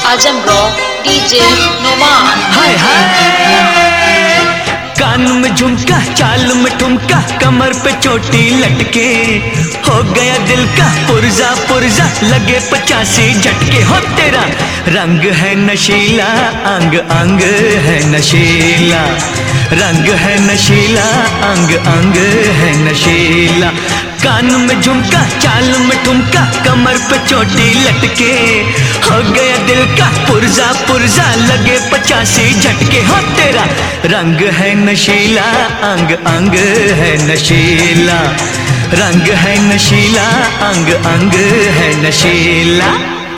आजम rock DJ Numan. हाय हाय, कान में झुमका, चाल में ठुमका, कमर पे चोटी लटके, हो गया दिल का पुर्जा पुर्जा, लगे 85 झटके। हो तेरा रंग है नशीला, अंग अंग है नशीला, रंग है नशीला, अंग अंग है नशीला। कान में झुमका, चाल में ठुमका, कमर पे चोटी लटके, हो गया दिल का पुर्जा पुर्जा, लगे 85 झटके। हो तेरा रंग है नशीला, अंग अंग है नशीला, रंग है नशीला, अंग अंग है नशीला।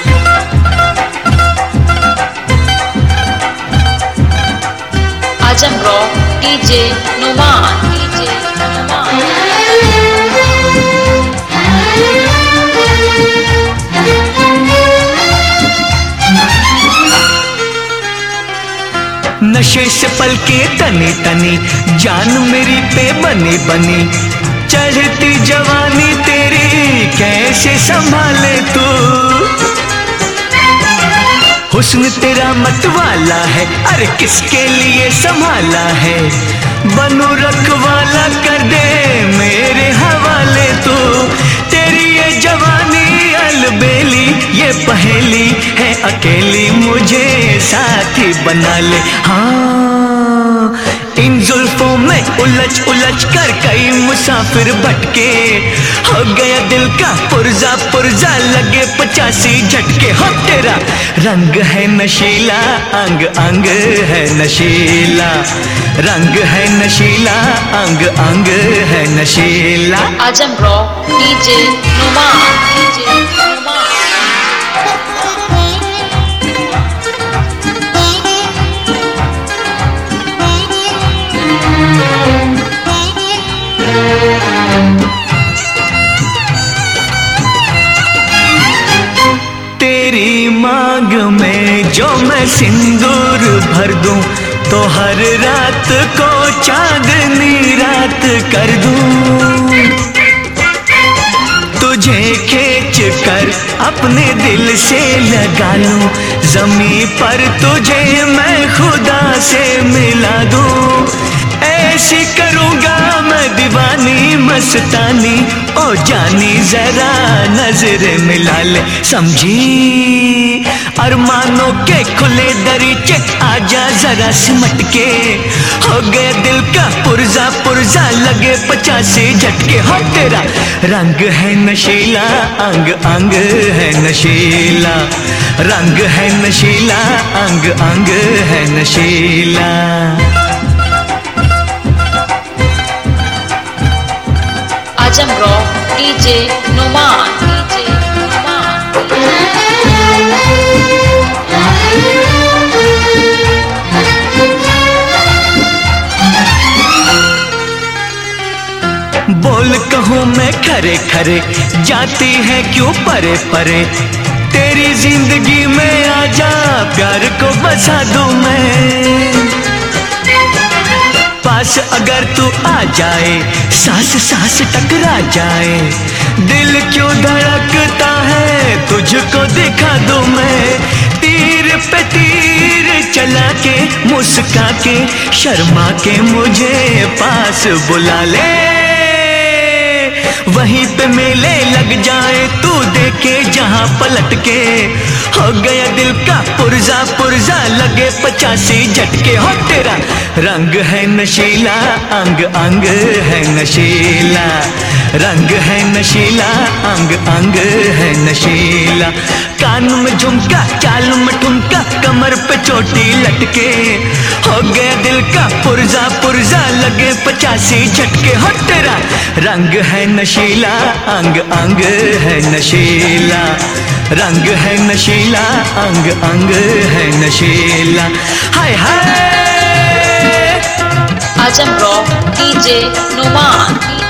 Azam rock DJ Numan. नशे से पलके तनी तनी, जान मेरी पे बनी बनी, चढ़ती जवानी तेरी कैसे संभाले तू। हुस्न तेरा मतवाला है, अरे किसके लिए संभाला है, बनू रखवाला कर दे मेरे हवाले तू। तेरी ये जवानी अलबेली, ये पहेली है अकेली, मुझे साथी बना ले। हाँ, इन जुल्फों में उलझ उलझ कर कई मुसाफिर भटके, हो गया दिल का पुर्जा पुर्जा, लगे 85 झटके। हो तेरा रंग है नशीला, अंग अंग है नशीला, रंग है नशीला, अंग अंग है नशीला। Azam rock DJ Numan. तेरी मांग में जो मैं सिंदूर भर दूं, तो हर रात को चांदनी रात कर दूं। तुझे खींच कर अपने दिल से लगा लूं, ज़मीं पर तुझे मैं खुदा से मिला दूं। ऐसी करूँगा मैं दीवानी मस्तानी, ओ जानी जरा नजर मिला ले, समझी अरमानों के खुले दरीचे, आजा जरा सिमट के, हो गया दिल का पुर्जा पुर्जा, लगे 85 झटके। हो तेरा रंग है नशीला, अंग अंग है नशीला, रंग है नशीला, अंग अंग है नशीला। Azam rock DJ Numan. बोल कहूँ मैं खरे खरे, जाती है क्यों परे परे, तेरी जिंदगी में आजा प्यार को बसा दूं मैं। पास अगर तू आ जाए, सांस सांस टकरा जाए, दिल क्यों धड़कता है तुझको दिखा दूं मैं। तीर पे तीर चला के, मुस्का के, शर्मा के मुझे पास बुला ले, वहीं पे मेले लग जाए, तू देखे जहां पलट के, हो गया दिल का पुर्जा पुर्जा, लगे 85 झटके। हो तेरा रंग है नशीला, अंग अंग है नशीला, रंग है नशीला, अंग अंग है नशीला। कान में झुमका, चाल में ठुमका, कमर पे चोटी लटके, हो गया दिल का पुर्जा पुर्जा, लगे 85 झटके। हो तेरा रंग है नशीला, अंग अंग है नशीला, रंग है नशीला, अंग अंग है नशीला। हाय हाय, आजम रॉक डीजे नुमान।